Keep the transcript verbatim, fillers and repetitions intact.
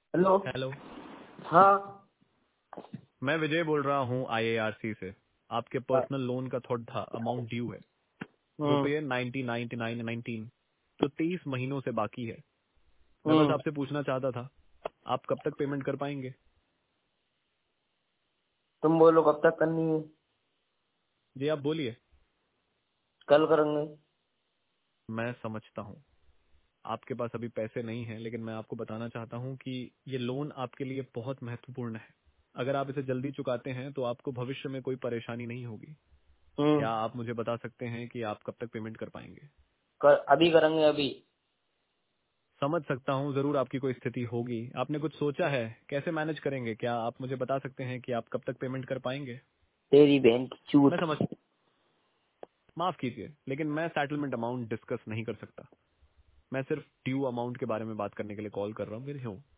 Hello. Hello. हाँ। मैं विजय बोल रहा हूँ आई ए आर सी से। आपके हाँ, पर्सनल लोन का थोड़ा अमाउंट ड्यू है, हम्म रुपये नाइन्टी नाइन्टी नाइन नाइनटीन, जो तेईस महीनों से बाकी है। मैं बस हम्म आपसे पूछना चाहता था, आप कब तक पेमेंट कर पाएंगे? तुम बोलो कब तक करनी है? जी आप बोलिए। कल करेंगे। मैं समझता हूँ आपके पास अभी पैसे नहीं हैं, लेकिन मैं आपको बताना चाहता हूँ कि ये लोन आपके लिए बहुत महत्वपूर्ण है। अगर आप इसे जल्दी चुकाते हैं तो आपको भविष्य में कोई परेशानी नहीं होगी। हम्म क्या आप मुझे बता सकते हैं कि आप कब तक पेमेंट कर पाएंगे? कर, अभी करेंगे अभी। समझ सकता हूँ, जरूर आपकी कोई स्थिति होगी। आपने कुछ सोचा है कैसे मैनेज करेंगे? क्या आप मुझे बता सकते हैं कि आप कब तक पेमेंट कर पाएंगे? तेरी बहन की मैं चूत। समझ, माफ कीजिए, लेकिन मैं सेटलमेंट अमाउंट डिस्कस नहीं कर सकता। मैं सिर्फ ड्यू अमाउंट के बारे में बात करने के लिए कॉल कर रहा हूँ। फिर हूँ